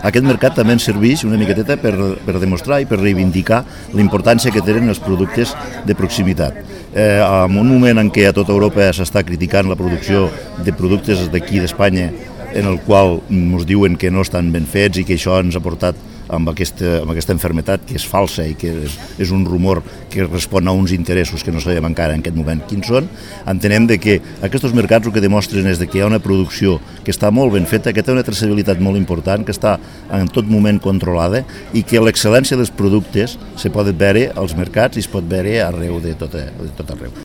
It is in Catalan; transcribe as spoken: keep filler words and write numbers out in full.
aquest mercat també ens serveix una miqueteta per, per demostrar i per reivindicar la importància que tenen els productes de proximitat. Eh, en un moment en què a tota Europa s'està criticant la producció de productes d'aquí d'Espanya, en el qual ens diuen que no estan ben fets i que això ens ha portat amb aquesta, amb aquesta enfermetat que és falsa i que és, és un rumor que respon a uns interessos que no sabem encara en aquest moment quins són, entenem de que aquests mercats el que demostren és de que hi ha una producció que està molt ben feta, que té una traçabilitat molt important, que està en tot moment controlada i que l'excel·lència dels productes se pot veure als mercats i es pot veure arreu de tot, de tot arreu.